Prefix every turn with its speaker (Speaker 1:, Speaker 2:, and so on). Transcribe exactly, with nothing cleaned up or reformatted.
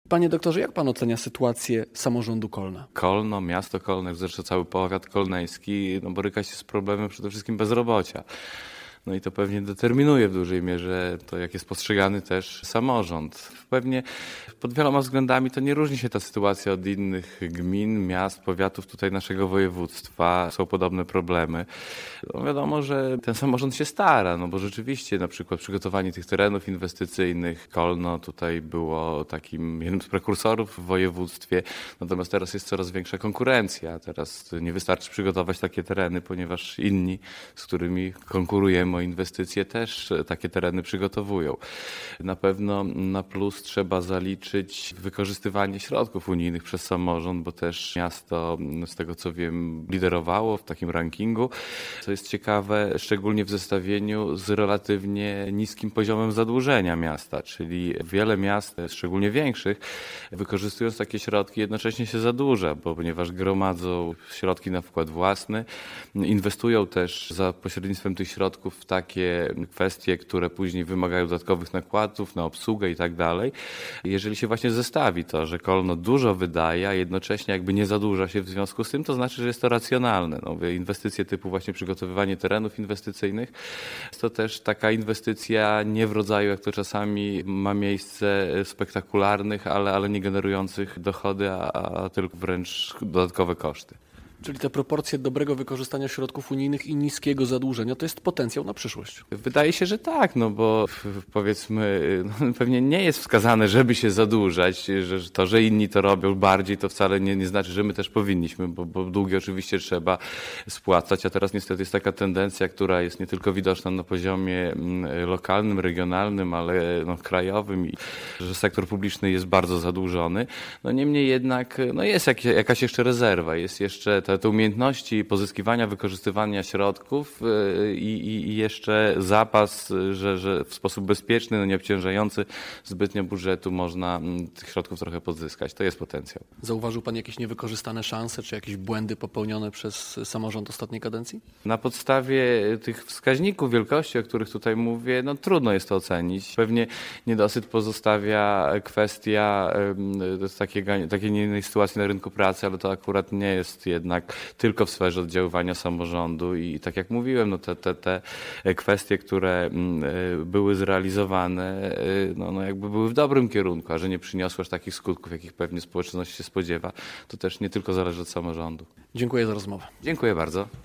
Speaker 1: Panie doktorze, jak pan ocenia sytuację samorządu Kolna?
Speaker 2: Kolno, miasto Kolno, zresztą cały powiat kolneński, no, boryka się z problemem przede wszystkim bezrobocia. No i to pewnie determinuje w dużej mierze to, jak jest postrzegany też samorząd. Pewnie pod wieloma względami to nie różni się ta sytuacja od innych gmin, miast, powiatów tutaj naszego województwa. Są podobne problemy. No wiadomo, że ten samorząd się stara, no bo rzeczywiście na przykład przygotowanie tych terenów inwestycyjnych, Kolno tutaj było takim jednym z prekursorów w województwie, natomiast teraz jest coraz większa konkurencja. Teraz nie wystarczy przygotować takie tereny, ponieważ inni, z którymi konkurujemy o inwestycje, też takie tereny przygotowują. Na pewno na plus trzeba zaliczyć wykorzystywanie środków unijnych przez samorząd, bo też miasto, z tego co wiem, liderowało w takim rankingu, co jest ciekawe, szczególnie w zestawieniu z relatywnie niskim poziomem zadłużenia miasta, czyli wiele miast, szczególnie większych, wykorzystując takie środki, jednocześnie się zadłuża, bo ponieważ gromadzą środki na wkład własny, inwestują też za pośrednictwem tych środków w takie kwestie, które później wymagają dodatkowych nakładów na obsługę i tak dalej. Jeżeli się właśnie zestawi to, że Kolno dużo wydaje, a jednocześnie jakby nie zadłuża się w związku z tym, to znaczy, że jest to racjonalne. No, inwestycje typu właśnie przygotowywanie terenów inwestycyjnych, to też taka inwestycja nie w rodzaju, jak to czasami ma miejsce, spektakularnych, ale, ale nie generujących dochody, a, a tylko wręcz dodatkowe koszty.
Speaker 1: Czyli te proporcje dobrego wykorzystania środków unijnych i niskiego zadłużenia to jest potencjał na przyszłość?
Speaker 2: Wydaje się, że tak, no bo powiedzmy, no pewnie nie jest wskazane, żeby się zadłużać, że to, że inni to robią bardziej, to wcale nie, nie znaczy, że my też powinniśmy, bo, bo długi oczywiście trzeba spłacać, a teraz niestety jest taka tendencja, która jest nie tylko widoczna na poziomie lokalnym, regionalnym, ale no, krajowym, i że sektor publiczny jest bardzo zadłużony. No niemniej jednak no jest jak, jakaś jeszcze rezerwa, jest jeszcze te, te umiejętności pozyskiwania, wykorzystywania środków i, i, i jeszcze zapas, że, że w sposób bezpieczny, no nie obciążający zbytnio budżetu można tych środków trochę pozyskać. To jest potencjał.
Speaker 1: Zauważył pan jakieś niewykorzystane szanse, czy jakieś błędy popełnione przez samorząd ostatniej kadencji?
Speaker 2: Na podstawie tych wskaźników wielkości, o których tutaj mówię, no trudno jest to ocenić. Pewnie niedosyt pozostawia kwestia takiej, takiej innej sytuacji na rynku pracy, ale to akurat nie jest jednak tylko w sferze oddziaływania samorządu i tak jak mówiłem, no te, te, te kwestie, które były zrealizowane, no, no jakby były w dobrym kierunku, a że nie przyniosły aż takich skutków, jakich pewnie społeczność się spodziewa, to też nie tylko zależy od samorządu.
Speaker 1: Dziękuję za rozmowę.
Speaker 2: Dziękuję bardzo.